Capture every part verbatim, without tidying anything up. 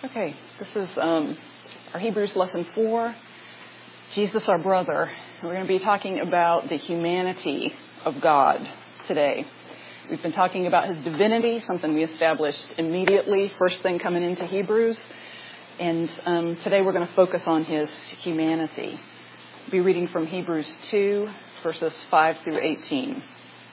Okay, this is um, our Hebrews lesson four, Jesus our brother. We're going to be talking about the humanity of God today. We've been talking about his divinity, something we established immediately, first thing coming into Hebrews. And um, today we're going to focus on his humanity. We'll be reading from Hebrews two, verses five through eighteen.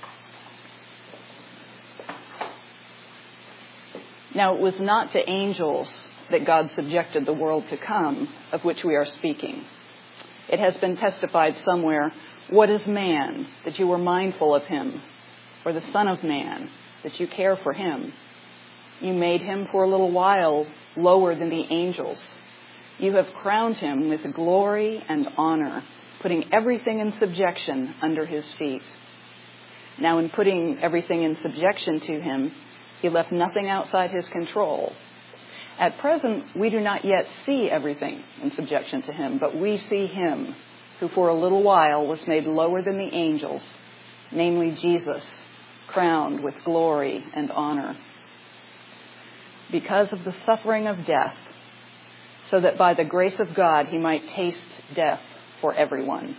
Now it was not to angels that God subjected the world to come, of which we are speaking. It has been testified somewhere, "What is man, that you were mindful of him? Or the Son of Man, that you care for him? You made him for a little while lower than the angels. You have crowned him with glory and honor, putting everything in subjection under his feet. Now in putting everything in subjection to him, he left nothing outside his control. At present, we do not yet see everything in subjection to him, but we see him who for a little while was made lower than the angels, namely Jesus, crowned with glory and honor, because of the suffering of death, so that by the grace of God he might taste death for everyone.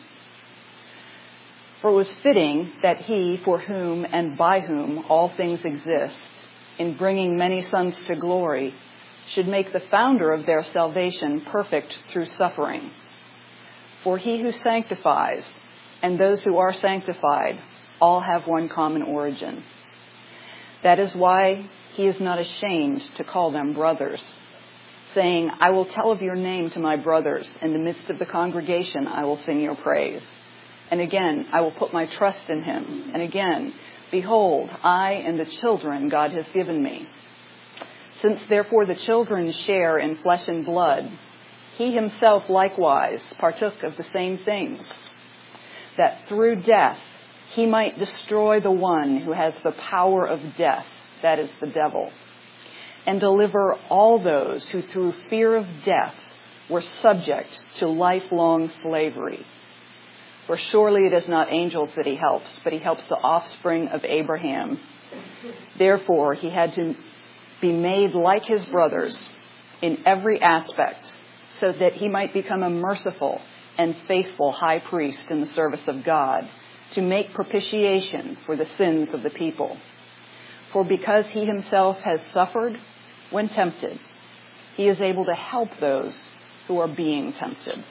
For it was fitting that he, for whom and by whom all things exist, in bringing many sons to glory, should make the founder of their salvation perfect through suffering. For he who sanctifies and those who are sanctified all have one common origin. That is why he is not ashamed to call them brothers, saying, I will tell of your name to my brothers. In the midst of the congregation I will sing your praise. And again, I will put my trust in him. And again, behold, I and the children God has given me. Since therefore the children share in flesh and blood, he himself likewise partook of the same things, that through death he might destroy the one who has the power of death, that is the devil, and deliver all those who through fear of death were subject to lifelong slavery. For surely it is not angels that he helps, but he helps the offspring of Abraham. Therefore he had to be made like his brothers in every aspect, so that he might become a merciful and faithful high priest in the service of God, to make propitiation for the sins of the people. For because he himself has suffered when tempted, he is able to help those who are being tempted.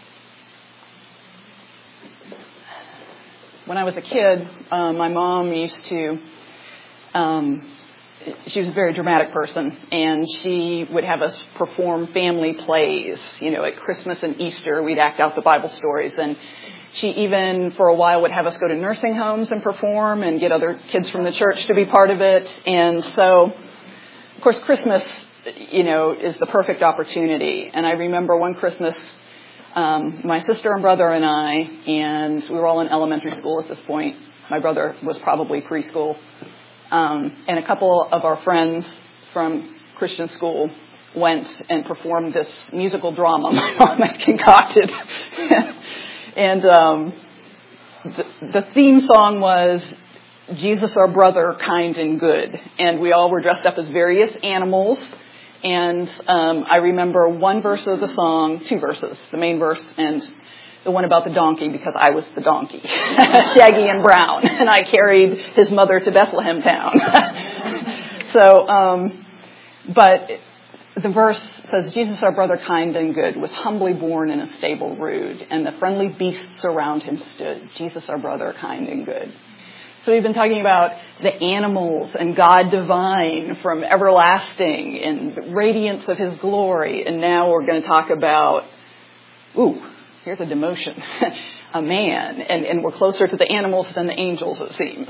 When I was a kid, uh, my mom used to, um, she was a very dramatic person, and she would have us perform family plays. You know, at Christmas and Easter, we'd act out the Bible stories, and she even, for a while, would have us go to nursing homes and perform and get other kids from the church to be part of it. And so, of course, Christmas, you know, is the perfect opportunity. And I remember one Christmas, um, my sister and brother and I, and we were all in elementary school at this point. My brother was probably preschool. Um, and a couple of our friends from Christian school went and performed this musical drama my mom had concocted. And um, the, the theme song was Jesus our brother, kind and good. And we all were dressed up as various animals. And um, I remember one verse of the song, two verses, the main verse and the one about the donkey, because I was the donkey, Shaggy and Brown, and I carried his mother to Bethlehem town. so, um, but the verse says, Jesus our brother, kind and good, was humbly born in a stable rude, and the friendly beasts around him stood. Jesus our brother, kind and good. So we've been talking about the animals and God divine from everlasting and the radiance of his glory, and now we're going to talk about, ooh, here's a demotion, a man, and, and we're closer to the animals than the angels, it seems.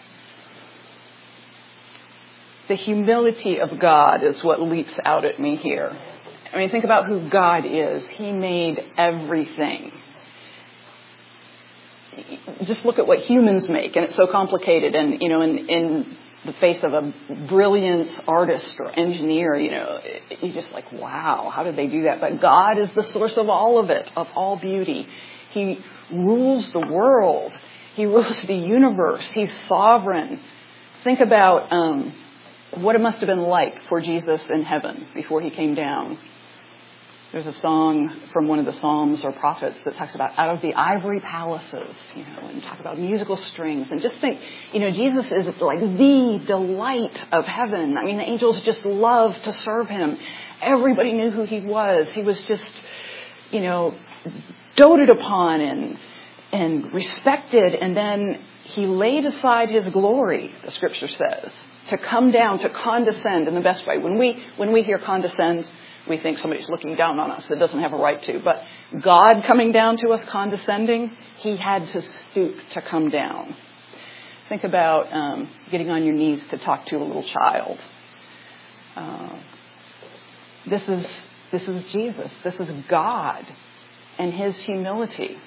The humility of God is what leaps out at me here. I mean, think about who God is. He made everything. Just look at what humans make, and it's so complicated. And, you know, in, in the face of a brilliant artist or engineer, you know, you're just like, wow, how did they do that? But God is the source of all of it, of all beauty. He rules the world. He rules the universe. He's sovereign. Think about um, what it must have been like for Jesus in heaven before he came down. There's a song from one of the Psalms or prophets that talks about out of the ivory palaces, you know, and talk about musical strings. And just think, you know, Jesus is like the delight of heaven. I mean, the angels just loved to serve him. Everybody knew who he was. He was just, you know, doted upon and and respected. And then he laid aside his glory, the scripture says, to come down, to condescend in the best way. When we when we hear condescend, we think somebody's looking down on us that doesn't have a right to. But God coming down to us, condescending, he had to stoop to come down. Think about um, getting on your knees to talk to a little child. Uh, this is this is Jesus. This is God and his humility.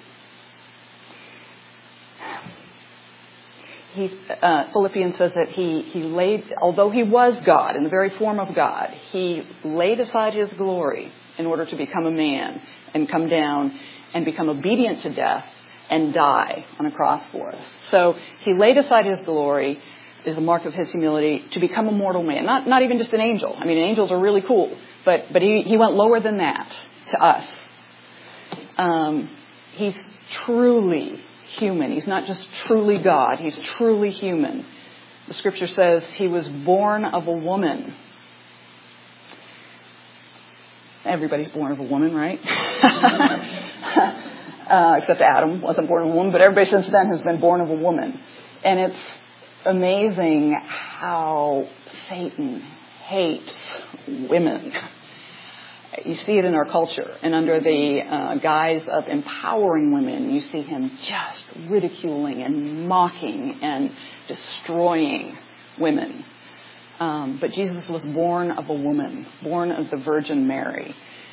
He, uh, Philippians says that he, he laid, although he was God, in the very form of God, he laid aside his glory in order to become a man and come down and become obedient to death and die on a cross for us. So he laid aside his glory, is a mark of his humility, to become a mortal man. Not not even just an angel. I mean, angels are really cool, but but he, he went lower than that to us. Um, he's truly human. He's not just truly God. He's truly human. The scripture says he was born of a woman. Everybody's born of a woman, right? uh, except Adam wasn't born of a woman, but everybody since then has been born of a woman. And it's amazing how Satan hates women. You see it in our culture, and under the uh, guise of empowering women, you see him just ridiculing and mocking and destroying women. Um, but Jesus was born of a woman, born of the Virgin Mary.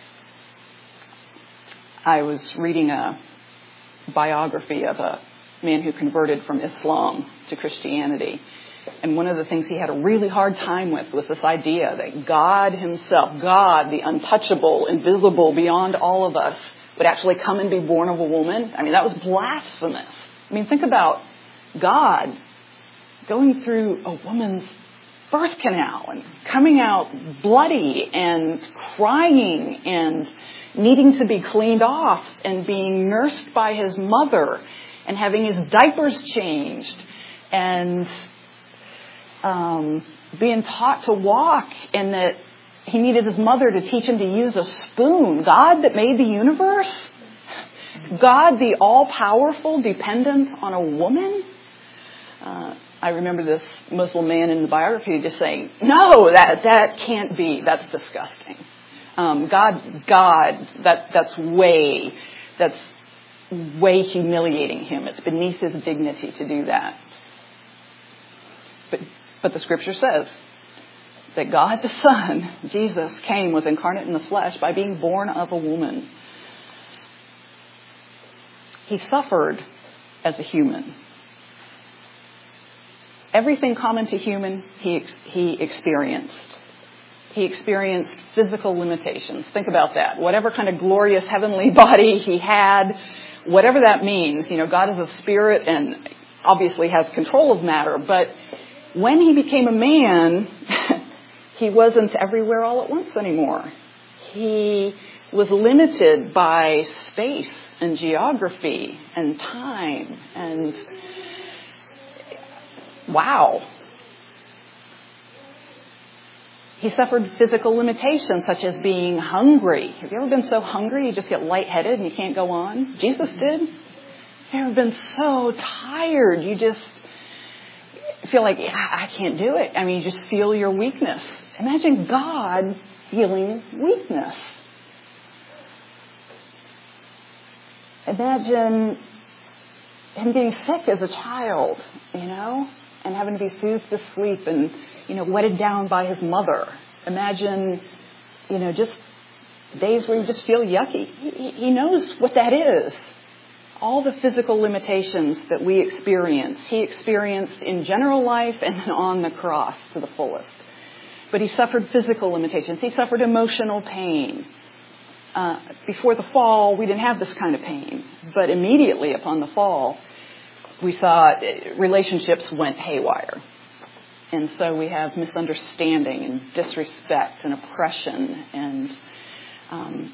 I was reading a biography of a man who converted from Islam to Christianity. And one of the things he had a really hard time with was this idea that God himself, God, the untouchable, invisible, beyond all of us, would actually come and be born of a woman. I mean, that was blasphemous. I mean, think about God going through a woman's birth canal and coming out bloody and crying and needing to be cleaned off and being nursed by his mother and having his diapers changed and Um, being taught to walk, and that he needed his mother to teach him to use a spoon. God that made the universe? God the all-powerful, dependent on a woman? Uh, I remember this Muslim man in the biography just saying, no, that that can't be. That's disgusting. Um, God, God, that that's way, that's way humiliating him. It's beneath his dignity to do that. But But the scripture says that God the Son, Jesus, came, was incarnate in the flesh by being born of a woman. He suffered as a human. Everything common to human, he he experienced. He experienced physical limitations. Think about that. Whatever kind of glorious heavenly body he had, whatever that means, you know, God is a spirit and obviously has control of matter, but when he became a man, he wasn't everywhere all at once anymore. He was limited by space and geography and time and wow. He suffered physical limitations such as being hungry. Have you ever been so hungry you just get lightheaded and you can't go on? Jesus did. Have you ever been so tired you just feel like, I can't do it. I mean, you just feel your weakness. Imagine God feeling weakness. Imagine him getting sick as a child, you know, and having to be soothed to sleep and, you know, wedded down by his mother. Imagine, you know, just days where you just feel yucky. He, he knows what that is. All the physical limitations that we experience, he experienced in general life and then on the cross to the fullest. But he suffered physical limitations. He suffered emotional pain. Uh, before the fall, we didn't have this kind of pain. But immediately upon the fall, we saw relationships went haywire. And so we have misunderstanding and disrespect and oppression and um,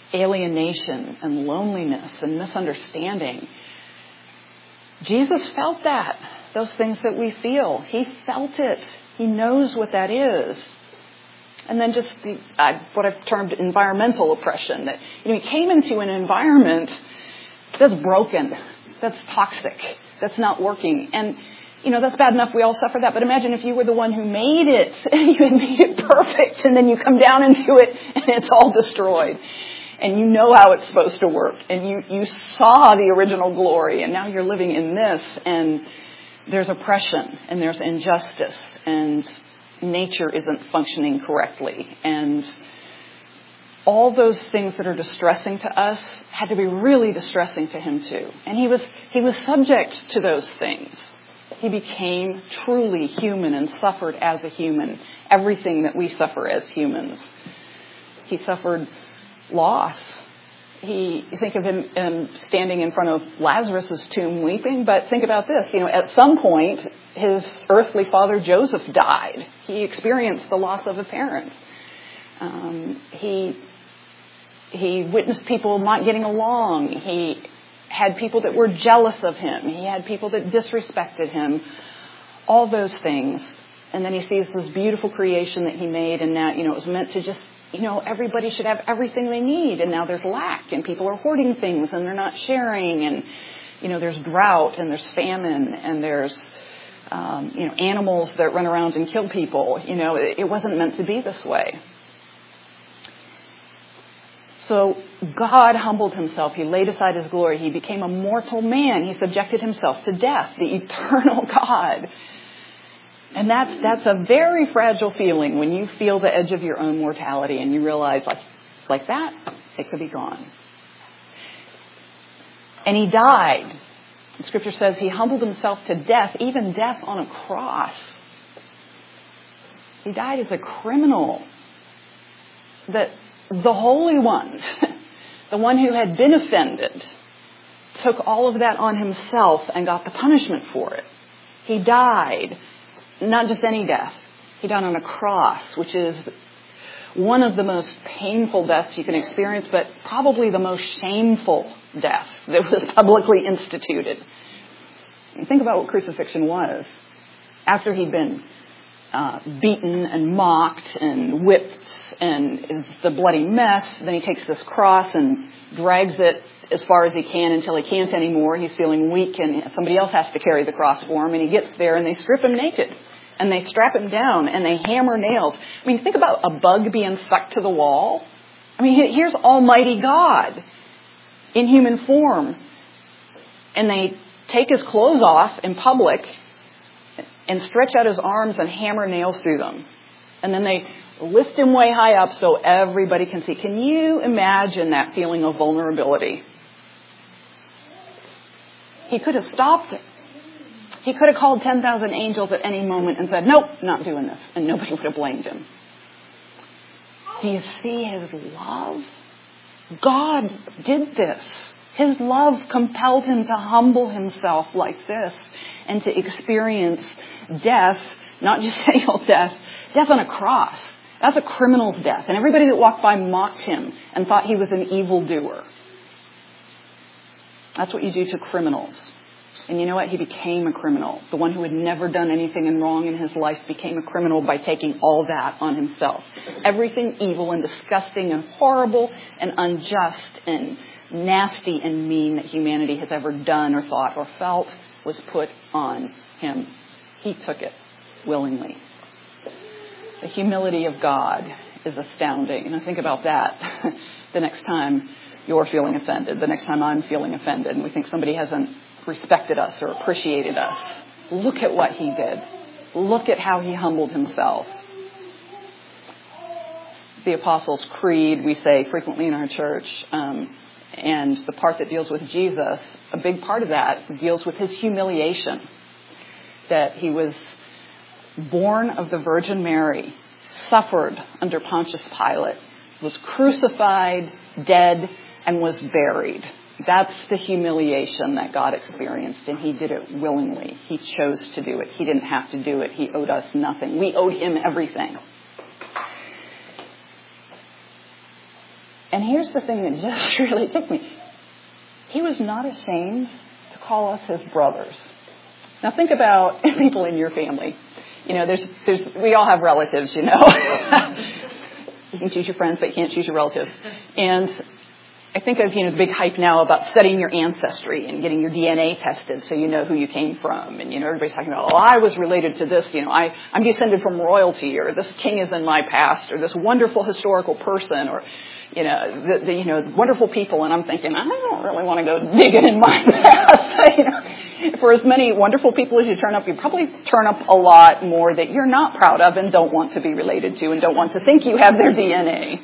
alienation and loneliness and misunderstanding. Jesus felt that, those things that we feel. He felt it. He knows what that is. And then just the, uh, what I've termed environmental oppression, that you know, he came into an environment that's broken, that's toxic, that's not working. And, you know, that's bad enough. We all suffer that. But imagine if you were the one who made it, and you had made it perfect, and then you come down into it, and it's all destroyed. And you know how it's supposed to work. And you, you saw the original glory, and now you're living in this, and there's oppression, and there's injustice, and nature isn't functioning correctly. And all those things that are distressing to us had to be really distressing to him too. And he was he was subject to those things. He became truly human and suffered as a human everything that we suffer as humans. He suffered loss. He, you think of him um, standing in front of Lazarus' tomb weeping, but think about this. You know, at some point, his earthly father Joseph died. He experienced the loss of a parent. Um, he he witnessed people not getting along. He had people that were jealous of him. He had people that disrespected him. All those things. And then he sees this beautiful creation that he made, and now, you know, it was meant to just, you know, everybody should have everything they need, and now there's lack, and people are hoarding things, and they're not sharing, and, you know, there's drought, and there's famine, and there's, um, you know, animals that run around and kill people. You know, it, it wasn't meant to be this way. So God humbled himself. He laid aside his glory. He became a mortal man. He subjected himself to death, the eternal God. And that's, that's a very fragile feeling when you feel the edge of your own mortality and you realize, like, like that, it could be gone. And he died. The scripture says he humbled himself to death, even death on a cross. He died as a criminal. That the Holy One, the one who had been offended, took all of that on himself and got the punishment for it. He died. Not just any death. He died on a cross, which is one of the most painful deaths you can experience, but probably the most shameful death that was publicly instituted. And think about what crucifixion was. After he'd been uh, beaten and mocked and whipped and is the bloody mess, then he takes this cross and drags it as far as he can until he can't anymore. He's feeling weak, and somebody else has to carry the cross for him. And he gets there, and they strip him naked, and they strap him down, and they hammer nails. I mean, think about a bug being stuck to the wall. I mean, here's Almighty God in human form, and they take his clothes off in public and stretch out his arms and hammer nails through them. And then they lift him way high up so everybody can see. Can you imagine that feeling of vulnerability? He could have stopped it. He could have called ten thousand angels at any moment and said, nope, not doing this. And nobody would have blamed him. Do you see his love? God did this. His love compelled him to humble himself like this and to experience death, not just any old death, death on a cross. That's a criminal's death. And everybody that walked by mocked him and thought he was an evildoer. That's what you do to criminals. And you know what? He became a criminal. The one who had never done anything wrong in his life became a criminal by taking all that on himself. Everything evil and disgusting and horrible and unjust and nasty and mean that humanity has ever done or thought or felt was put on him. He took it willingly. The humility of God is astounding. And I think about that the next time you're feeling offended, the next time I'm feeling offended, and we think somebody hasn't respected us or appreciated us. Look at what he did. Look at how he humbled himself. The Apostles' Creed, we say frequently in our church, um, and the part that deals with Jesus, a big part of that deals with his humiliation. That he was born of the Virgin Mary, suffered under Pontius Pilate, was crucified, dead, and was buried. That's the humiliation that God experienced, and he did it willingly. He chose to do it. He didn't have to do it. He owed us nothing. We owed him everything. And here's the thing that just really ticked me. He was not ashamed to call us his brothers. Now think about people in your family. You know, there's, there's, we all have relatives, you know. You can choose your friends, but you can't choose your relatives. And I think of, you know, the big hype now about studying your ancestry and getting your D N A tested so you know who you came from. And, you know, everybody's talking about, oh, I was related to this, you know, I, I'm descended from royalty, or this king is in my past, or this wonderful historical person, or, you know, the, the you know, wonderful people. And I'm thinking, I don't really want to go digging in my past. You know, for as many wonderful people as you turn up, you probably turn up a lot more that you're not proud of and don't want to be related to and don't want to think you have their D N A.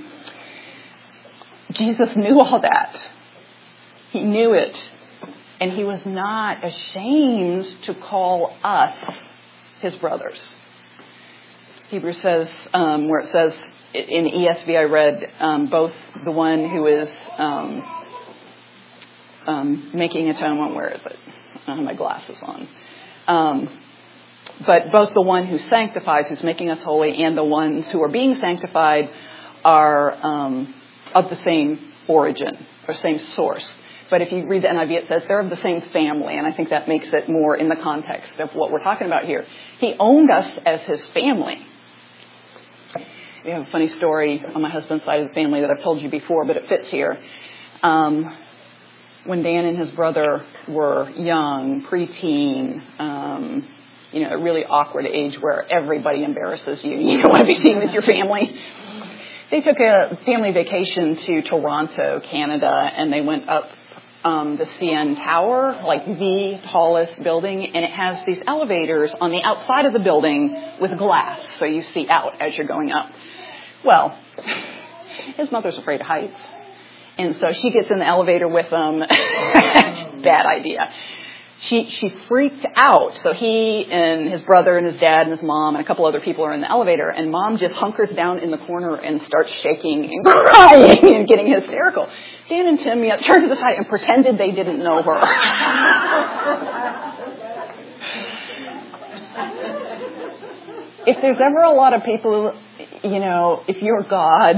Jesus knew all that. He knew it. And he was not ashamed to call us his brothers. Hebrews says, um, where it says, in E S V I read, um, both the one who is um, um, making atonement, where is it? I don't have my glasses on. Um, but both the one who sanctifies, who's making us holy, and the ones who are being sanctified are um, of the same origin or same source. But if you read the N I V, it says they're of the same family, and I think that makes it more in the context of what we're talking about here. He owned us as his family. We have a funny story on my husband's side of the family that I've told you before, but it fits here. Um, when Dan and his brother were young, preteen, um, you know, a really awkward age where everybody embarrasses you. You don't want to be seen with your family. They took a family vacation to Toronto, Canada, and they went up um, the C N Tower, like the tallest building, and it has these elevators on the outside of the building with glass, so you see out as you're going up. Well, his mother's afraid of heights, and so she gets in the elevator with them. Bad idea. She she freaked out. So he and his brother and his dad and his mom and a couple other people are in the elevator, and mom just hunkers down in the corner and starts shaking and crying and getting hysterical. Dan and Tim yeah, turned to the side and pretended they didn't know her. If there's ever a lot of people, you know, if you're God,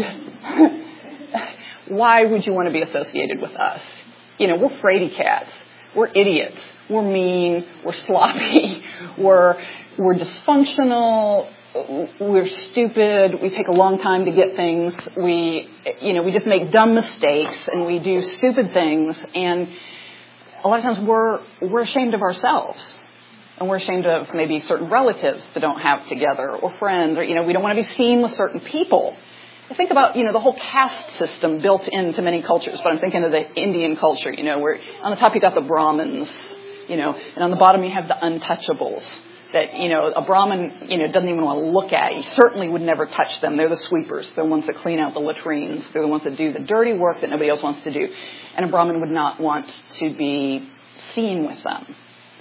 why would you want to be associated with us? You know, we're fraidy cats. We're idiots. We're mean. We're sloppy. We're we're dysfunctional. We're stupid. We take a long time to get things. We, you know, we just make dumb mistakes and we do stupid things. And a lot of times we're we're ashamed of ourselves, and we're ashamed of maybe certain relatives that don't have together, or friends, or you know, we don't want to be seen with certain people. I think about, you know, the whole caste system built into many cultures, but I'm thinking of the Indian culture, you know, where on the top you got the Brahmins, you know, and on the bottom you have the untouchables that, you know, a Brahmin, you know, doesn't even want to look at. He certainly would never touch them. They're the sweepers. They're the ones that clean out the latrines. They're the ones that do the dirty work that nobody else wants to do. And a Brahmin would not want to be seen with them.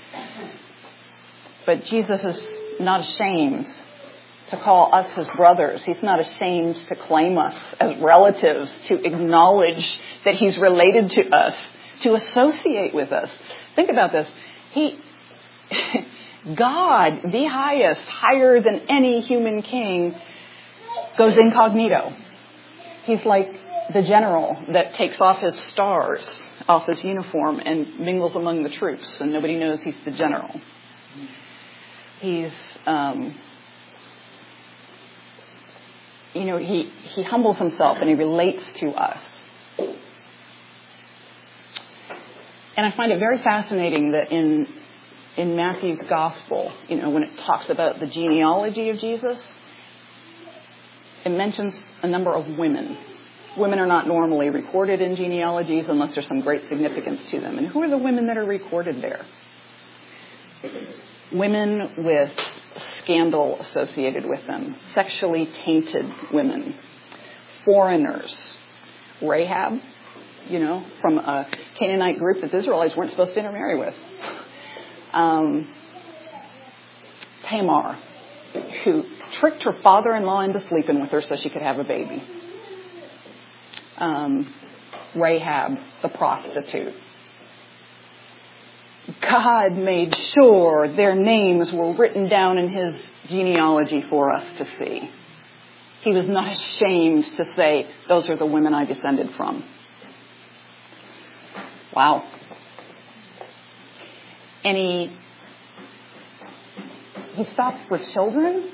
But Jesus is not ashamed to call us his brothers. He's not ashamed to claim us as relatives, to acknowledge that he's related to us, to associate with us. Think about this. He, God, the highest, higher than any human king, goes incognito. He's like the general that takes off his stars, off his uniform, and mingles among the troops, and nobody knows he's the general. He's... Um, You know, he, he humbles himself and he relates to us. And I find it very fascinating that in in Matthew's gospel, you know, when it talks about the genealogy of Jesus, it mentions a number of women. Women are not normally recorded in genealogies unless there's some great significance to them. And who are the women that are recorded there? Women with scandal associated with them, sexually tainted women, foreigners, Rahab, you know, from a Canaanite group that the Israelites weren't supposed to intermarry with, um, Tamar, who tricked her father-in-law into sleeping with her so she could have a baby, um, Rahab, the prostitute. God made sure their names were written down in his genealogy for us to see. he was not ashamed to say, those are the women I descended from. Wow. And he, he stopped for children,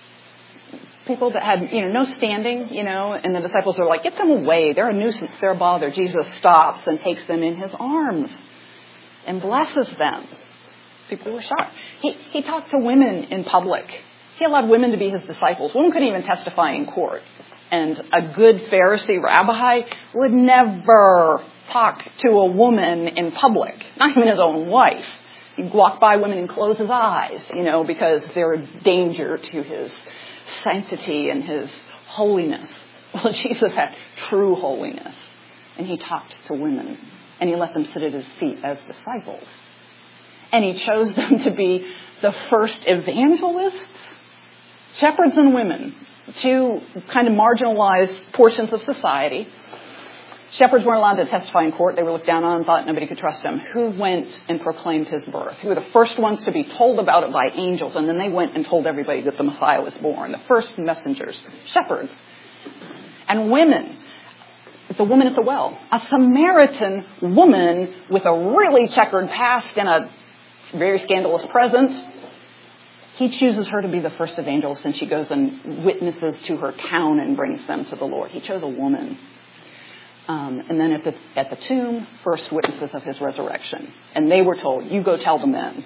people that had, you know, no standing, you know, and the disciples are like, get them away. They're a nuisance. They're a bother. Jesus stops and takes them in his arms and blesses them. People were shocked. He, he talked to women in public. He allowed women to be his disciples. Women couldn't even testify in court. And a good Pharisee rabbi would never talk to a woman in public, not even his own wife. He'd walk by women and close his eyes, you know, because they're a danger to his sanctity and his holiness. Well, Jesus had true holiness, and he talked to women, and he let them sit at his feet as disciples. And he chose them to be the first evangelists, shepherds and women, two kind of marginalized portions of society. Shepherds weren't allowed to testify in court. They were looked down on and thought nobody could trust them. Who went and proclaimed his birth? Who were the first ones to be told about it by angels? And then they went and told everybody that the Messiah was born. The first messengers, shepherds. And women. The woman at the well. A Samaritan woman with a really checkered past and a very scandalous present. He chooses her to be the first evangelist, and she goes and witnesses to her town and brings them to the Lord. He chose a woman. Um, and then at the at the tomb, first witnesses of his resurrection. And they were told, you go tell the men.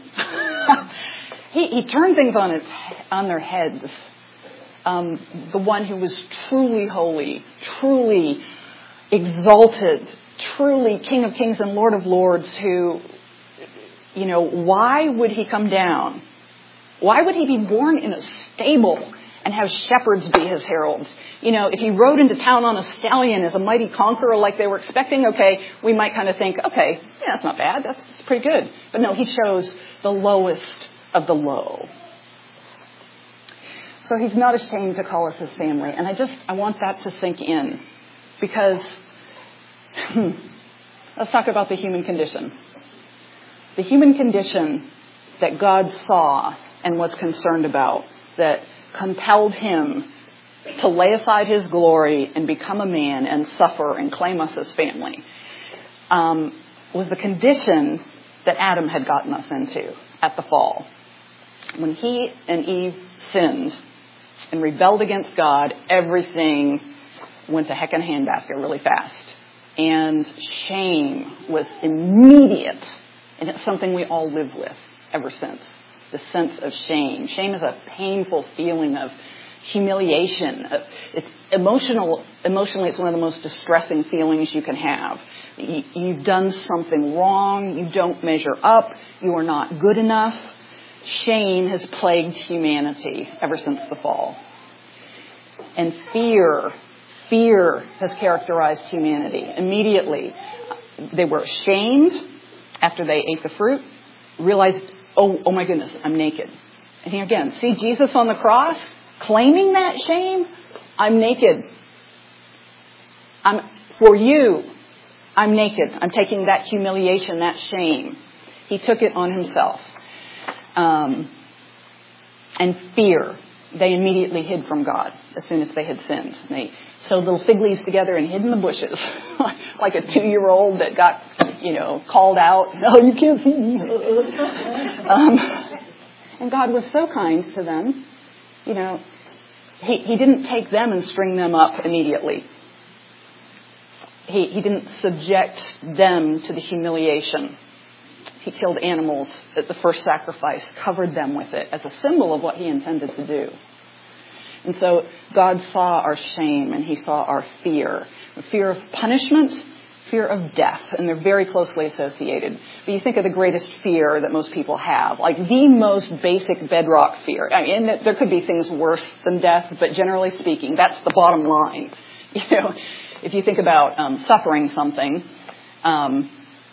he, he turned things on its on their heads. Um, the one who was truly holy, truly exalted, truly King of Kings and Lord of Lords, who, you know, why would he come down? Why would he be born in a stable and have shepherds be his heralds? You know, if he rode into town on a stallion as a mighty conqueror like they were expecting, okay, we might kind of think, okay, yeah, that's not bad. That's pretty good. But no, he chose the lowest of the low. So he's not ashamed to call us his family. And I just, I want that to sink in. Because, hmm, let's talk about the human condition. The human condition that God saw and was concerned about, that compelled him to lay aside his glory and become a man and suffer and claim us as family, um, was the condition that Adam had gotten us into at the fall. When he and Eve sinned and rebelled against God, everything went to heck in a handbasket really fast. And shame was immediate. And it's something we all live with ever since. The sense of shame. Shame is a painful feeling of humiliation. It's emotional. Emotionally, it's one of the most distressing feelings you can have. You've done something wrong. You don't measure up. You are not good enough. Shame has plagued humanity ever since the fall. And fear, fear has characterized humanity. Immediately, they were ashamed after they ate the fruit, realized, oh, oh my goodness, I'm naked. And here again, see Jesus on the cross claiming that shame? I'm naked. I'm for you. I'm naked. I'm taking that humiliation, that shame. He took it on himself. Um, and fear. They immediately hid from God as soon as they had sinned. They sewed little fig leaves together and hid in the bushes, like a two-year-old that got, you know, called out. Oh, you can't see me. um, and God was so kind to them. You know, he, he didn't take them and string them up immediately. He, he didn't subject them to the humiliation. He killed animals at the first sacrifice, covered them with it as a symbol of what he intended to do. And so God saw our shame and he saw our fear. Fear of punishment, fear of death, and they're very closely associated. But you think of the greatest fear that most people have, like the most basic bedrock fear. I mean, there could be things worse than death, but generally speaking, that's the bottom line. You know, if you think about um, suffering something, um,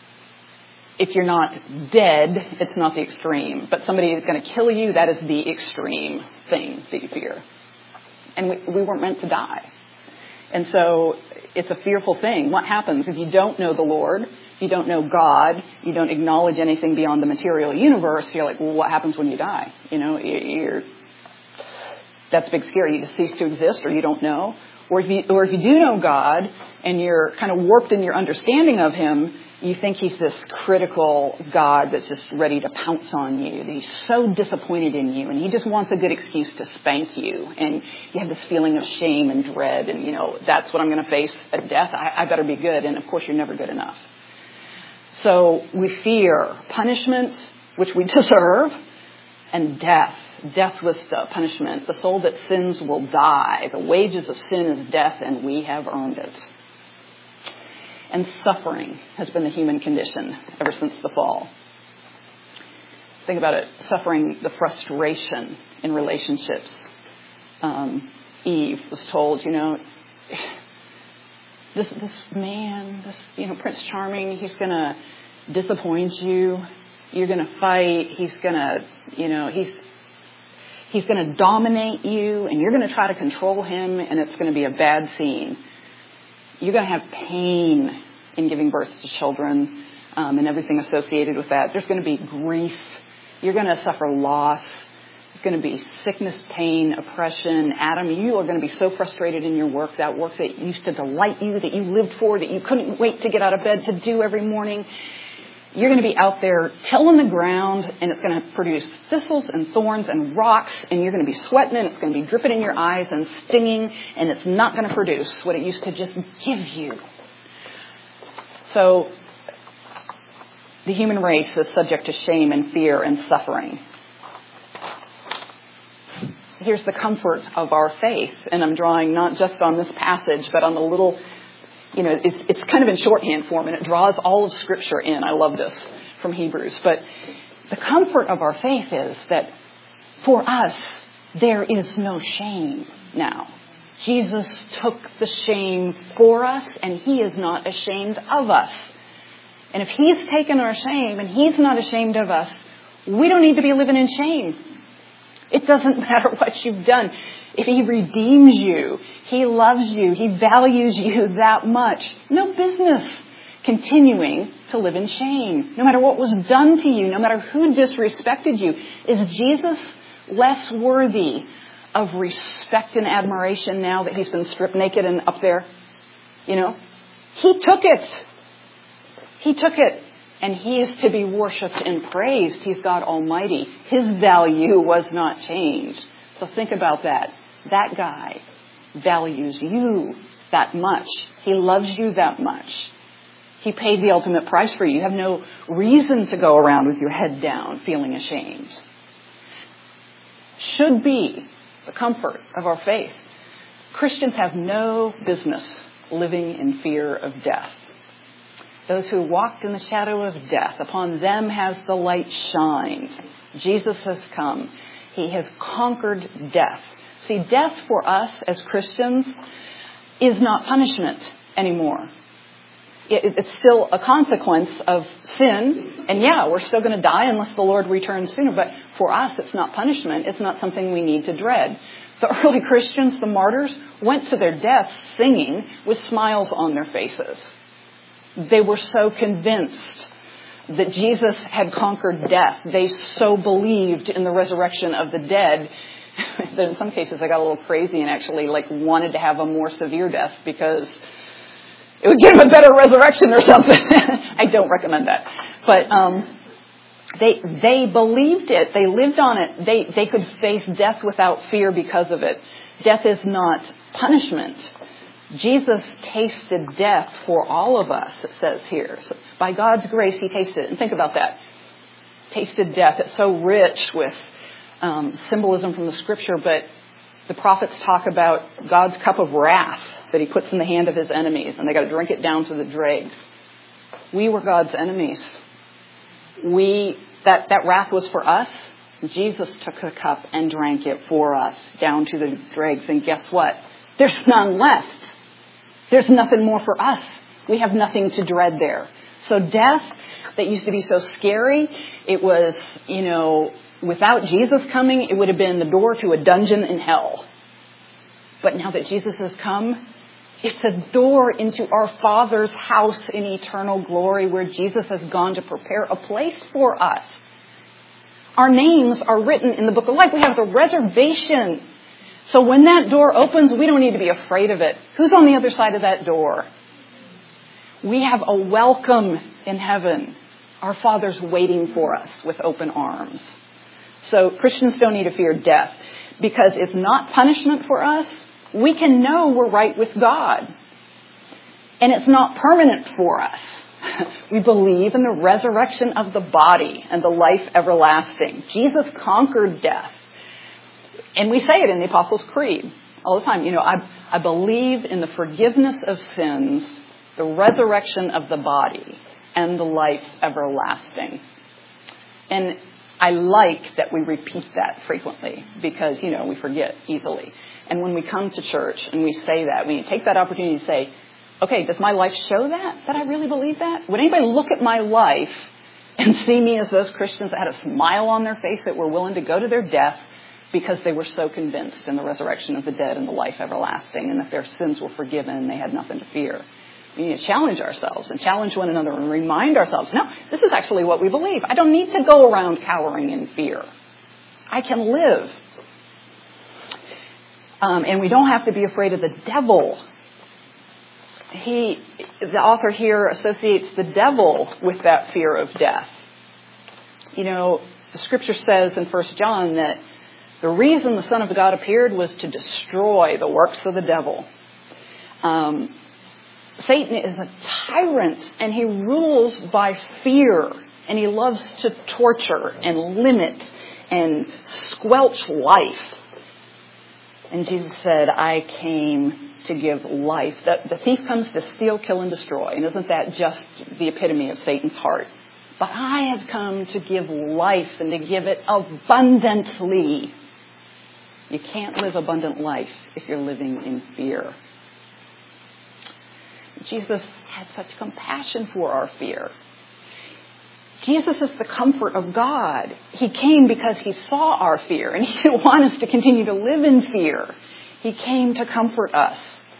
if you're not dead, it's not the extreme. But somebody is going to kill you, that is the extreme thing that you fear. And we, we weren't meant to die. And so it's a fearful thing. What happens if you don't know the Lord, you don't know God, you don't acknowledge anything beyond the material universe? You're like, well, what happens when you die? You know, you're that's big scary. You just cease to exist, or you don't know. Or if you, or if you do know God and you're kind of warped in your understanding of him, you think he's this critical God that's just ready to pounce on you. That he's so disappointed in you and he just wants a good excuse to spank you. And you have this feeling of shame and dread. And, you know, that's what I'm going to face at death. I, I better be good. And, of course, you're never good enough. So we fear punishment, which we deserve, and death. Death was the punishment. The soul that sins will die. The wages of sin is death, and we have earned it. And suffering has been the human condition ever since the fall. Think about it. Suffering, the frustration in relationships. Um, Eve was told, you know, this this man, this, you know, Prince Charming, he's going to disappoint you. You're going to fight. He's going to, you know, he's he's going to dominate you, and you're going to try to control him, and it's going to be a bad scene. You're going to have pain in giving birth to children um, and everything associated with that. There's going to be grief. You're going to suffer loss. There's going to be sickness, pain, oppression. Adam, you are going to be so frustrated in your work, that work that used to delight you, that you lived for, that you couldn't wait to get out of bed to do every morning. You're going to be out there tilling the ground, and it's going to produce thistles and thorns and rocks, and you're going to be sweating, and it's going to be dripping in your eyes and stinging, and it's not going to produce what it used to just give you. So the human race is subject to shame and fear and suffering. Here's the comfort of our faith, and I'm drawing not just on this passage, but on the little... You know, it's it's kind of in shorthand form, and it draws all of Scripture in. I love this from Hebrews. But the comfort of our faith is that for us, there is no shame now. Jesus took the shame for us, and he is not ashamed of us. And if he's taken our shame and he's not ashamed of us, we don't need to be living in shame. It doesn't matter what you've done. If he redeems you, he loves you, he values you that much. No business continuing to live in shame. No matter what was done to you, no matter who disrespected you. Is Jesus less worthy of respect and admiration now that he's been stripped naked and up there? You know, he took it. He took it. And he is to be worshipped and praised. He's God Almighty. His value was not changed. So think about that. That guy values you that much. He loves you that much. He paid the ultimate price for you. You have no reason to go around with your head down feeling ashamed. Should be the comfort of our faith. Christians have no business living in fear of death. Those who walked in the shadow of death, upon them has the light shined. Jesus has come. He has conquered death. See, death for us as Christians is not punishment anymore. It, it's still a consequence of sin. And yeah, we're still going to die unless the Lord returns sooner. But for us, it's not punishment. It's not something we need to dread. The early Christians, the martyrs, went to their deaths singing with smiles on their faces. They were so convinced that Jesus had conquered death. They so believed in the resurrection of the dead that in some cases they got a little crazy and actually like wanted to have a more severe death because it would give them a better resurrection or something. I don't recommend that. But um, they they believed it. They lived on it. They they could face death without fear because of it. Death is not punishment. Jesus tasted death for all of us, it says here. So by God's grace, he tasted it. And think about that. Tasted death. It's so rich with um, symbolism from the Scripture, but the prophets talk about God's cup of wrath that he puts in the hand of his enemies, and they got to drink it down to the dregs. We were God's enemies. We that, that wrath was for us. Jesus took the cup and drank it for us down to the dregs. And guess what? There's none left. There's nothing more for us. We have nothing to dread there. So death, that used to be so scary, it was, you know, without Jesus coming, it would have been the door to a dungeon in hell. But now that Jesus has come, it's a door into our Father's house in eternal glory where Jesus has gone to prepare a place for us. Our names are written in the book of life. We have the reservation So when that door opens, we don't need to be afraid of it. Who's on the other side of that door? We have a welcome in heaven. Our Father's waiting for us with open arms. So Christians don't need to fear death because it's not punishment for us. We can know we're right with God. And it's not permanent for us. We believe in the resurrection of the body and the life everlasting. Jesus conquered death. And we say it in the Apostles' Creed all the time. You know, I, I believe in the forgiveness of sins, the resurrection of the body, and the life everlasting. And I like that we repeat that frequently because, you know, we forget easily. And when we come to church and we say that, we take that opportunity to say, okay, does my life show that? That I really believe that? Would anybody look at my life and see me as those Christians that had a smile on their face that were willing to go to their death because they were so convinced in the resurrection of the dead and the life everlasting and that their sins were forgiven and they had nothing to fear? We need to challenge ourselves and challenge one another and remind ourselves, no, this is actually what we believe. I don't need to go around cowering in fear. I can live. Um, and we don't have to be afraid of the devil. He, the author here associates the devil with that fear of death. You know, the scripture says in First John that the reason the Son of God appeared was to destroy the works of the devil. Um, Satan is a tyrant, and he rules by fear, and he loves to torture and limit and squelch life. And Jesus said, I came to give life. The, the thief comes to steal, kill, and destroy. And isn't that just the epitome of Satan's heart? But I have come to give life and to give it abundantly. You can't live abundant life if you're living in fear. Jesus had such compassion for our fear. Jesus is the comfort of God. He came because he saw our fear, and he didn't want us to continue to live in fear. He came to comfort us.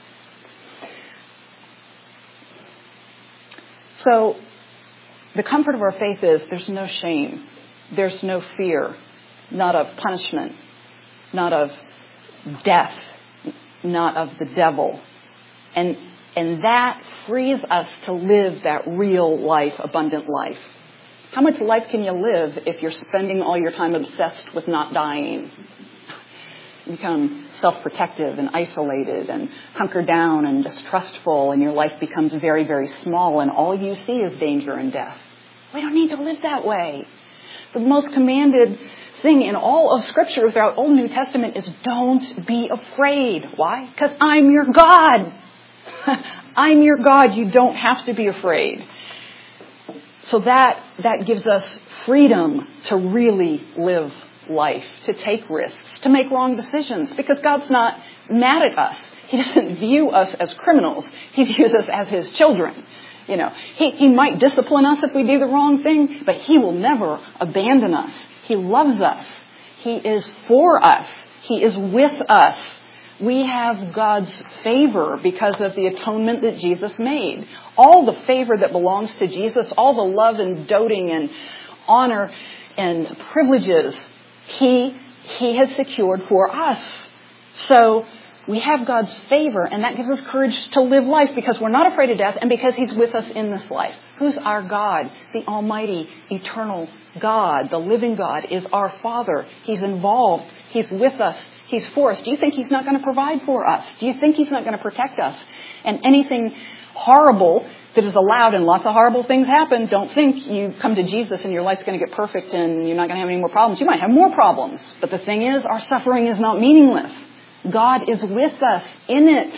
So, the comfort of our faith is there's no shame. There's no fear. Not of punishment. Not of death. Not of the devil. And And that frees us to live that real life, abundant life. How much life can you live if you're spending all your time obsessed with not dying? You become self-protective and isolated and hunker down and distrustful, and your life becomes very, very small, and all you see is danger and death. We don't need to live that way. The most commanded thing in all of Scripture throughout Old and New Testament is don't be afraid. Why? Because I'm your God. I'm your God. You don't have to be afraid. So that that gives us freedom to really live life, to take risks, to make wrong decisions, because God's not mad at us. He doesn't view us as criminals. He views us as his children. You know, he, he might discipline us if we do the wrong thing, but he will never abandon us. He loves us. He is for us. He is with us. We have God's favor because of the atonement that Jesus made. All the favor that belongs to Jesus, all the love and doting and honor and privileges, he, he has secured for us. So we have God's favor, and that gives us courage to live life because we're not afraid of death and because he's with us in this life. Who's our God? The almighty, eternal God, the living God, is our Father. He's involved. He's with us. He's for us. Do you think he's not going to provide for us? Do you think he's not going to protect us? And anything horrible that is allowed, and lots of horrible things happen, don't think you come to Jesus and your life's going to get perfect and you're not going to have any more problems. You might have more problems. But the thing is, our suffering is not meaningless. God is with us in it.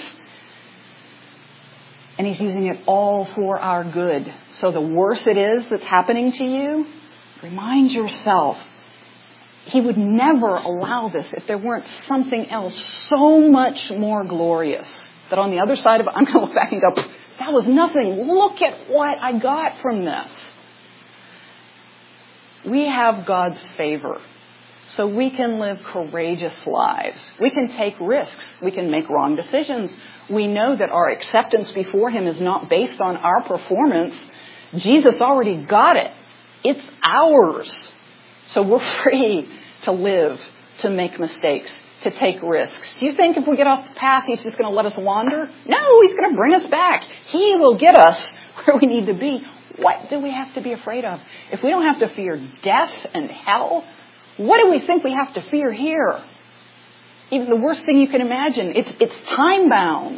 And he's using it all for our good. So the worse it is that's happening to you, remind yourself, he would never allow this if there weren't something else so much more glorious. That on the other side of it, I'm going to look back and go, that was nothing. Look at what I got from this. We have God's favor. So we can live courageous lives. We can take risks. We can make wrong decisions. We know that our acceptance before him is not based on our performance. Jesus already got it. It's ours. So we're free to live, to make mistakes, to take risks. Do you think if we get off the path, he's just going to let us wander? No, he's going to bring us back. He will get us where we need to be. What do we have to be afraid of? If we don't have to fear death and hell, what do we think we have to fear here? Even the worst thing you can imagine, it's, it's time-bound.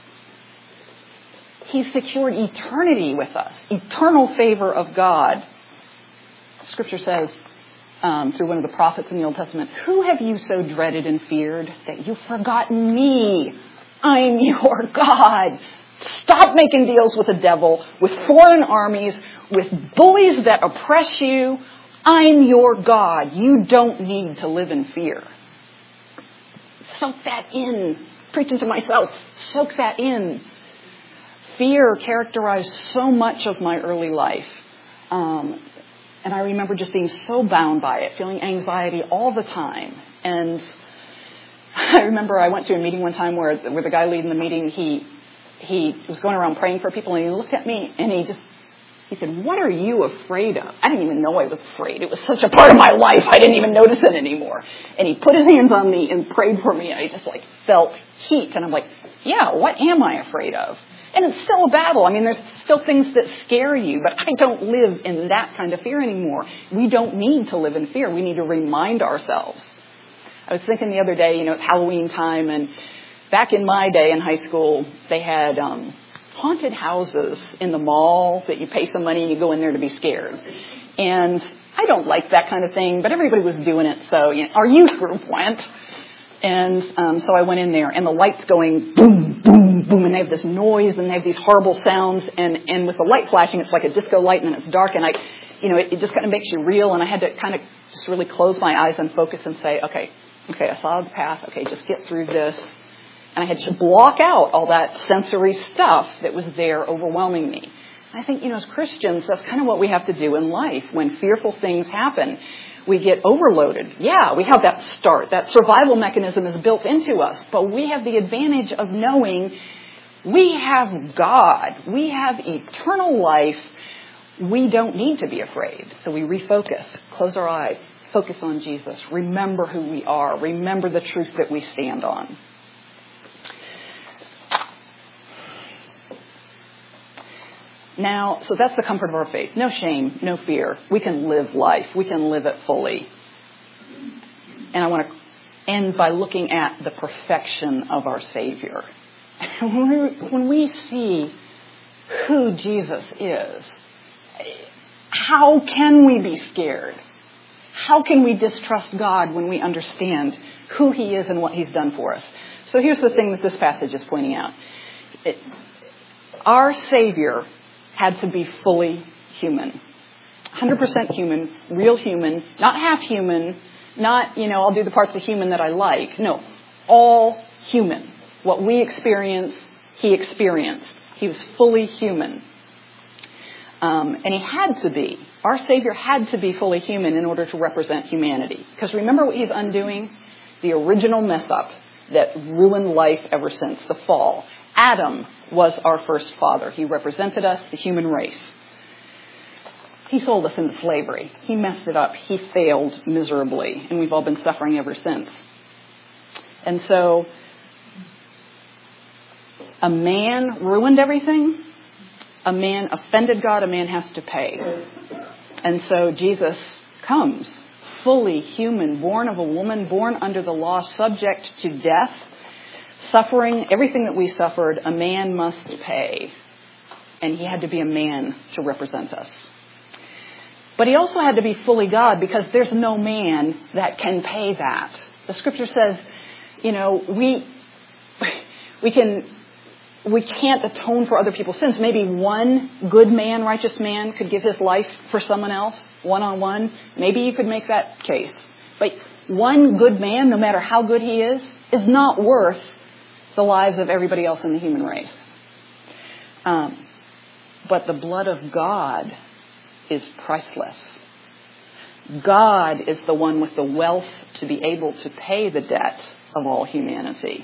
He's secured eternity with us, eternal favor of God. Scripture says, um, through one of the prophets in the Old Testament, who have you so dreaded and feared that you've forgotten me? I'm your God. Stop making deals with the devil, with foreign armies, with bullies that oppress you. I'm your God. You don't need to live in fear. Soak that in. Preaching to myself. Soak that in. Fear characterized so much of my early life. Um, and I remember just being so bound by it, feeling anxiety all the time. And I remember I went to a meeting one time where, where the guy leading the meeting, he he was going around praying for people, and he looked at me and he just, he said, what are you afraid of? I didn't even know I was afraid. It was such a part of my life, I didn't even notice it anymore. And he put his hands on me and prayed for me, and I just like felt heat. And I'm like, yeah, what am I afraid of? And it's still a battle. I mean, there's still things that scare you, but I don't live in that kind of fear anymore. We don't need to live in fear. We need to remind ourselves. I was thinking the other day, you know, it's Halloween time, and back in my day in high school, they had um, haunted houses in the mall that you pay some money and you go in there to be scared. And I don't like that kind of thing, but everybody was doing it, so you know, our youth group went. And um, so I went in there, and the light's going boom, boom, boom, and they have this noise, and they have these horrible sounds, and, and with the light flashing, it's like a disco light, and then it's dark, and I, you know, it, it just kind of makes you real, and I had to kind of just really close my eyes and focus and say, okay, okay, I saw the path, okay, just get through this. And I had to block out all that sensory stuff that was there overwhelming me. And I think, you know, as Christians, that's kind of what we have to do in life. When fearful things happen, we get overloaded. Yeah, we have that start. That survival mechanism is built into us. But we have the advantage of knowing we have God. We have eternal life. We don't need to be afraid. So we refocus, close our eyes, focus on Jesus. Remember who we are. Remember the truth that we stand on. Now, so that's the comfort of our faith. No shame, no fear. We can live life. We can live it fully. And I want to end by looking at the perfection of our Savior. When we, when we see who Jesus is, how can we be scared? How can we distrust God when we understand who He is and what He's done for us? So here's the thing that this passage is pointing out. It, our Savior had to be fully human. one hundred percent human, real human, not half human, not, you know, I'll do the parts of human that I like. No, all human. What we experience, He experienced. He was fully human. Um, and He had to be. Our Savior had to be fully human in order to represent humanity. Because remember what He's undoing? The original mess up that ruined life ever since the fall. Adam was our first father. He represented us, the human race. He sold us into slavery. He messed it up. He failed miserably, and we've all been suffering ever since. And so, a man ruined everything. A man offended God. A man has to pay. And so Jesus comes, fully human, born of a woman, born under the law, subject to death. Suffering, everything that we suffered, a man must pay. And He had to be a man to represent us. But He also had to be fully God, because there's no man that can pay that. The Scripture says, you know, we we can we can't atone for other people's sins. Maybe one good man, righteous man, could give his life for someone else, one-on-one. Maybe you could make that case. But one good man, no matter how good he is, is not worth the lives of everybody else in the human race. Um, but the blood of God is priceless. God is the one with the wealth to be able to pay the debt of all humanity.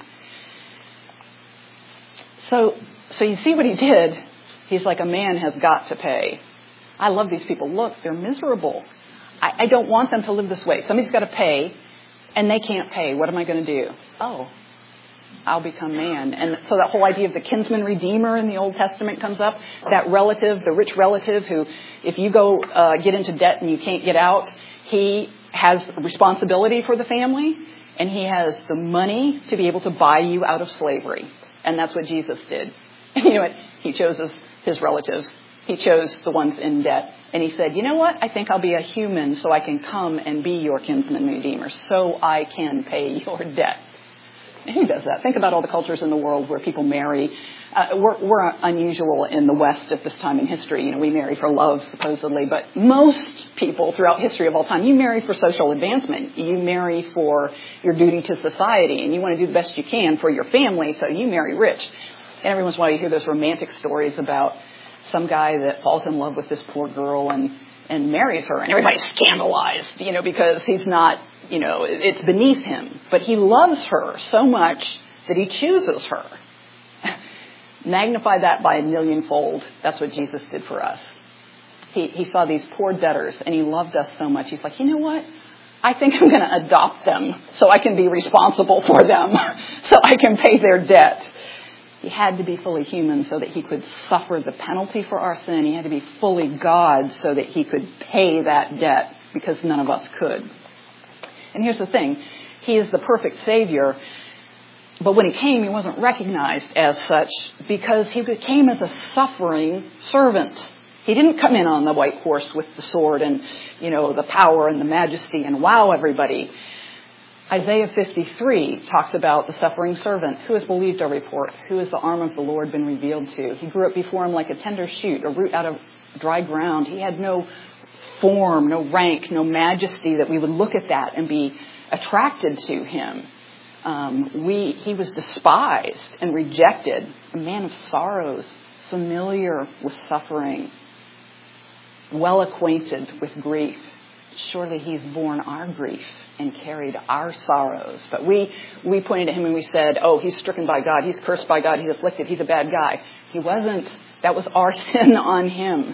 So, so you see what He did? He's like, a man has got to pay. I love these people. Look, they're miserable. I, I don't want them to live this way. Somebody's got to pay. and they can't pay. What am I going to do? Oh, I'll become man. And so that whole idea of the kinsman redeemer in the Old Testament comes up. That relative, the rich relative who, if you go uh, get into debt and you can't get out, he has responsibility for the family, and he has the money to be able to buy you out of slavery. And that's what Jesus did. And you know what? He chose his, his relatives. He chose the ones in debt. And he said, you know what? I think I'll be a human so I can come and be your kinsman redeemer so I can pay your debt. And he does that. Think about all the cultures in the world where people marry. Uh, we're, we're unusual in the West at this time in history. You know, we marry for love, supposedly. But most people throughout history of all time, you marry for social advancement. You marry for your duty to society. And you want to do the best you can for your family, so you marry rich. And every once in a while you hear those romantic stories about some guy that falls in love with this poor girl and, and marries her. And everybody's scandalized, you know, because he's not, you know, it's beneath him. But he loves her so much that he chooses her. Magnify that by a millionfold. That's what Jesus did for us. He, he saw these poor debtors, and he loved us so much. He's like, you know what? I think I'm going to adopt them so I can be responsible for them, so I can pay their debt. He had to be fully human so that he could suffer the penalty for our sin. He had to be fully God so that he could pay that debt, because none of us could. And here's the thing. He is the perfect Savior, but when he came, he wasn't recognized as such because he came as a suffering servant. He didn't come in on the white horse with the sword and, you know, the power and the majesty and wow everybody. Isaiah fifty-three talks about the suffering servant. Who has believed our report? Who has the arm of the Lord been revealed to? He grew up before him like a tender shoot, a root out of dry ground. He had no form, no rank, no majesty that we would look at that and be attracted to him. Um, we, he was despised and rejected, a man of sorrows, familiar with suffering, well acquainted with grief. Surely he's borne our grief and carried our sorrows. But we, we pointed at him and we said, oh, he's stricken by God. He's cursed by God. He's afflicted. He's a bad guy. He wasn't. That was our sin on him.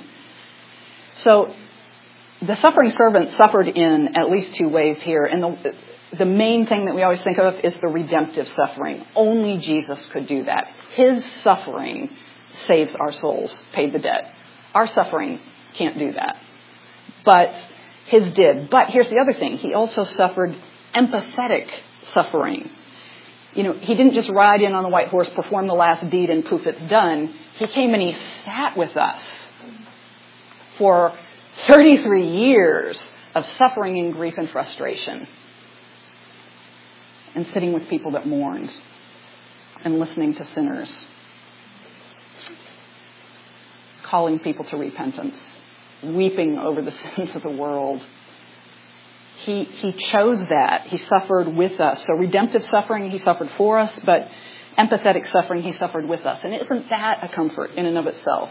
So the suffering servant suffered in at least two ways here. And the, the main thing that we always think of is the redemptive suffering. Only Jesus could do that. His suffering saves our souls, paid the debt. Our suffering can't do that. But his did. But here's the other thing. He also suffered empathetic suffering. You know, he didn't just ride in on the white horse, perform the last deed, and poof, it's done. He came and he sat with us for thirty-three years of suffering and grief and frustration. And sitting with people that mourned and listening to sinners. Calling people to repentance. Weeping over the sins of the world. He, he chose that. He suffered with us. So redemptive suffering, he suffered for us, but empathetic suffering, he suffered with us. And isn't that a comfort in and of itself?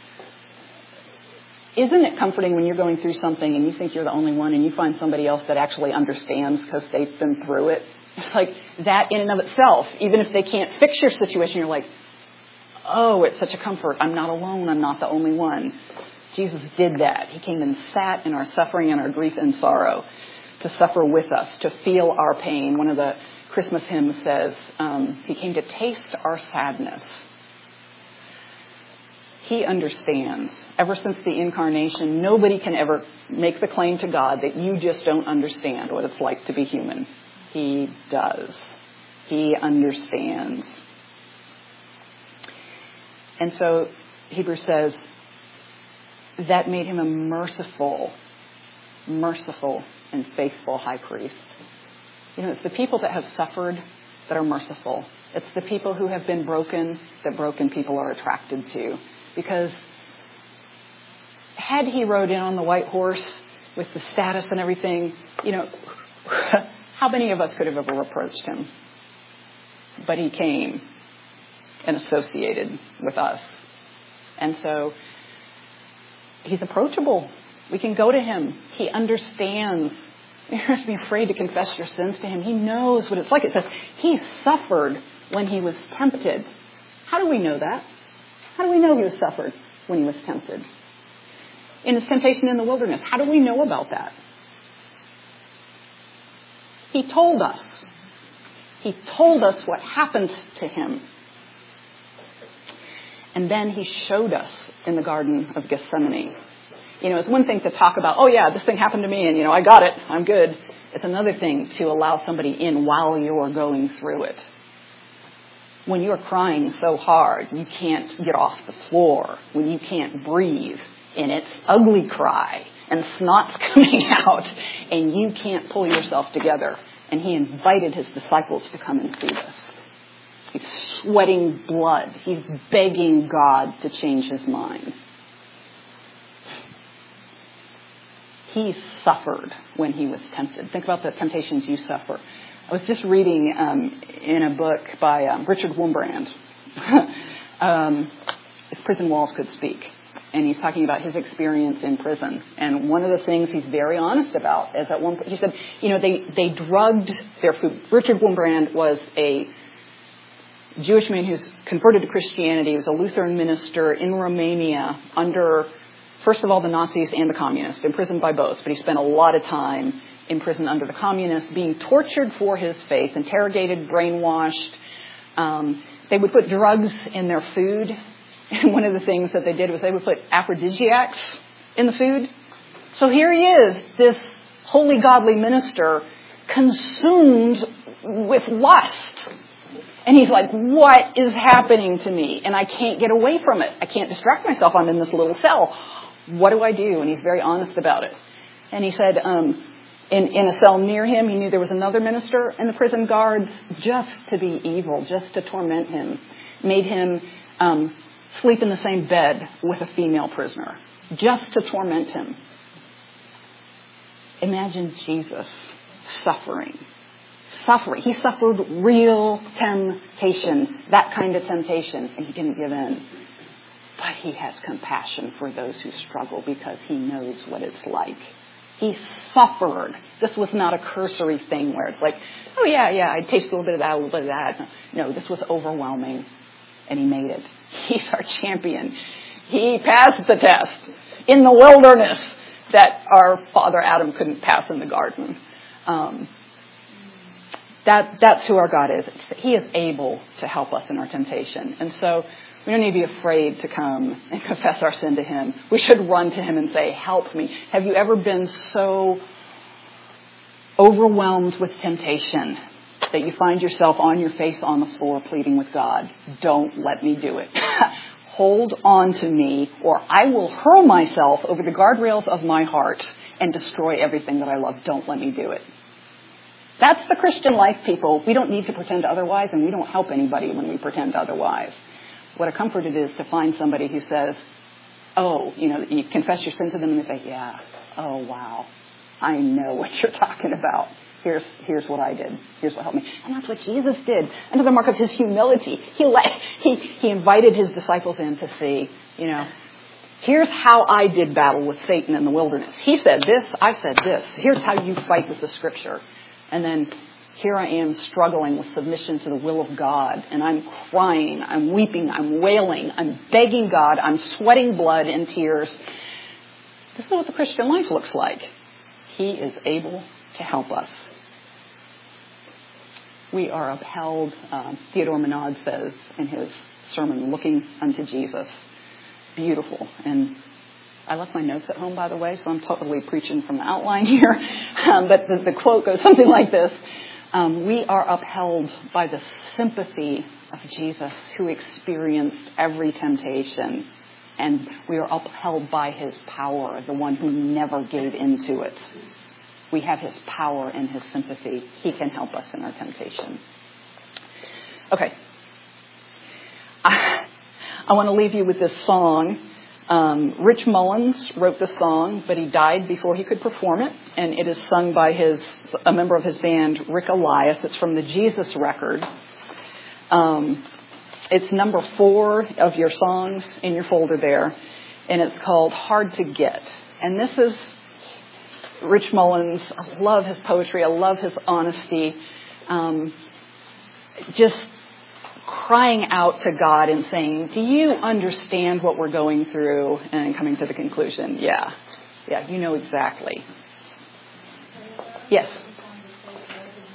Isn't it comforting when you're going through something and you think you're the only one and you find somebody else that actually understands because they've been through it? It's like that in and of itself. Even if they can't fix your situation, you're like, oh, it's such a comfort. I'm not alone. I'm not the only one. Jesus did that. He came and sat in our suffering and our grief and sorrow to suffer with us, to feel our pain. One of the Christmas hymns says, um, he came to taste our sadness. He understands. Ever since the incarnation, nobody can ever make the claim to God that you just don't understand what it's like to be human. He does. He understands. And so Hebrews says, that made him a merciful, merciful and faithful high priest. You know, it's the people that have suffered that are merciful. It's the people who have been broken that broken people are attracted to. Because had he rode in on the white horse with the status and everything, you know, how many of us could have ever approached him? But he came and associated with us. And so he's approachable. We can go to him. He understands. You don't have to be afraid to confess your sins to him. He knows what it's like. It says he suffered when he was tempted. How do we know that? How do we know he was suffered when he was tempted? In his temptation in the wilderness. How do we know about that? He told us. He told us what happened to him. And then he showed us in the Garden of Gethsemane. You know, it's one thing to talk about, oh yeah, this thing happened to me and, you know, I got it, I'm good. It's another thing to allow somebody in while you're going through it. When you're crying so hard, you can't get off the floor, when you can't breathe, and it's ugly cry, and snot's coming out, and you can't pull yourself together. And he invited his disciples to come and see this. He's sweating blood. He's begging God to change his mind. He suffered when he was tempted. Think about the temptations you suffer. I was just reading um, in a book by um, Richard Wurmbrand, um, If Prison Walls Could Speak. And he's talking about his experience in prison. And one of the things he's very honest about is at one point, he said, you know, they, they drugged their food. Richard Wurmbrand was a Jewish man who's converted to Christianity. He was a Lutheran minister in Romania under, first of all, the Nazis and the communists, imprisoned by both. But he spent a lot of time in prison under the communists, being tortured for his faith, interrogated, brainwashed. Um, they would put drugs in their food. And one of the things that they did was they would put aphrodisiacs in the food. So here he is, this holy, godly minister, consumed with lust. And he's like, what is happening to me? And I can't get away from it. I can't distract myself. I'm in this little cell. What do I do? And he's very honest about it. And he said, um, in, in a cell near him, he knew there was another minister, and the prison guards, just to be evil, just to torment him, made him um, sleep in the same bed with a female prisoner, just to torment him. Imagine Jesus suffering. Suffering. He suffered real temptation, that kind of temptation, and he didn't give in. But he has compassion for those who struggle because he knows what it's like. He suffered. This was not a cursory thing where it's like, oh yeah, yeah, I taste a little bit of that, a little bit of that. No, this was overwhelming, and he made it. He's our champion. He passed the test in the wilderness that our father Adam couldn't pass in the garden. Um, that that's who our God is. He is able to help us in our temptation. And so we don't need to be afraid to come and confess our sin to him. We should run to him and say, help me. Have you ever been so overwhelmed with temptation that you find yourself on your face on the floor pleading with God? Don't let me do it. Hold on to me, or I will hurl myself over the guardrails of my heart and destroy everything that I love. Don't let me do it. That's the Christian life, people. We don't need to pretend otherwise, and we don't help anybody when we pretend otherwise. What a comfort it is to find somebody who says, oh, you know, you confess your sin to them and they say, yeah, oh, wow, I know what you're talking about. Here's here's what I did. Here's what helped me. And that's what Jesus did. Another mark of his humility. He let, he he invited his disciples in to see, you know, here's how I did battle with Satan in the wilderness. He said this, I said this. Here's how you fight with the scripture. And then here I am struggling with submission to the will of God. And I'm crying, I'm weeping, I'm wailing, I'm begging God, I'm sweating blood and tears. This is what the Christian life looks like. He is able to help us. We are upheld, um, Theodore Monod says in his sermon, looking unto Jesus. Beautiful. And I left my notes at home, by the way, so I'm totally preaching from the outline here. Um, but the, the quote goes something like this. Um, we are upheld by the sympathy of Jesus, who experienced every temptation. And we are upheld by his power, the one who never gave into it. We have his power and his sympathy. He can help us in our temptation. Okay. I, I want to leave you with this song. Um, Rich Mullins wrote the song, but he died before he could perform it. And it is sung by his a member of his band, Rick Elias. It's from the Jesus record. Um, it's number four of your songs in your folder there. And it's called Hard to Get. And this is Rich Mullins. I love his poetry. I love his honesty. Um, just crying out to God and saying, do you understand what we're going through? And coming to the conclusion, yeah, yeah, you know exactly. Yes.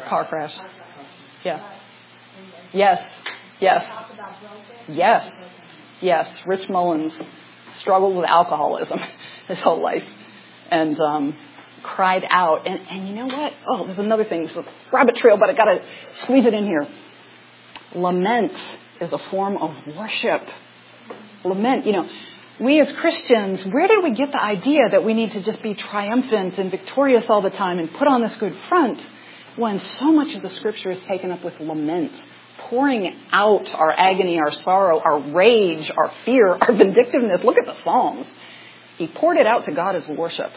Car crash. Yeah. Yes. Yes. Yes. Yes. Rich Mullins struggled with alcoholism his whole life and um, cried out. And, and you know what? Oh, there's another thing. It's a rabbit trail, but I got to squeeze it in here. Lament is a form of worship. Lament, you know, we as Christians, where did we get the idea that we need to just be triumphant and victorious all the time and put on this good front when so much of the scripture is taken up with lament, pouring out our agony, our sorrow, our rage, our fear, our vindictiveness? Look at the Psalms. He poured it out to God as worship.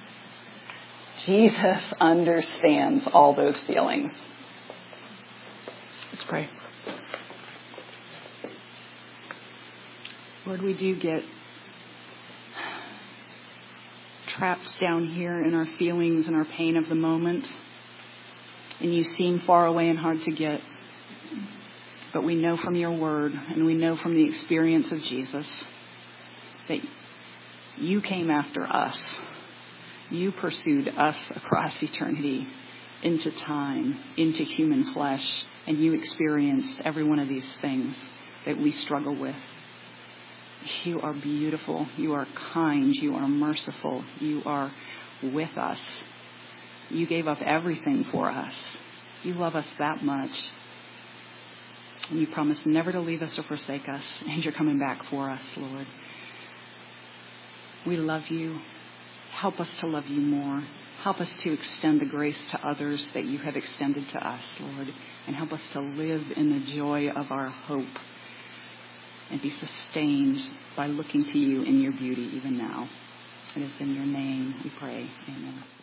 Jesus understands all those feelings. Let's pray. Lord, we do get trapped down here in our feelings and our pain of the moment. And you seem far away and hard to get. But we know from your word and we know from the experience of Jesus that you came after us. You pursued us across eternity, into time, into human flesh. And you experienced every one of these things that we struggle with. You are beautiful. You are kind. You are merciful. You are with us. You gave up everything for us. You love us that much. And you promised never to leave us or forsake us. And you're coming back for us, Lord. We love you. Help us to love you more. Help us to extend the grace to others that you have extended to us, Lord. And help us to live in the joy of our hope and be sustained by looking to you in your beauty even now. It is in your name we pray. Amen.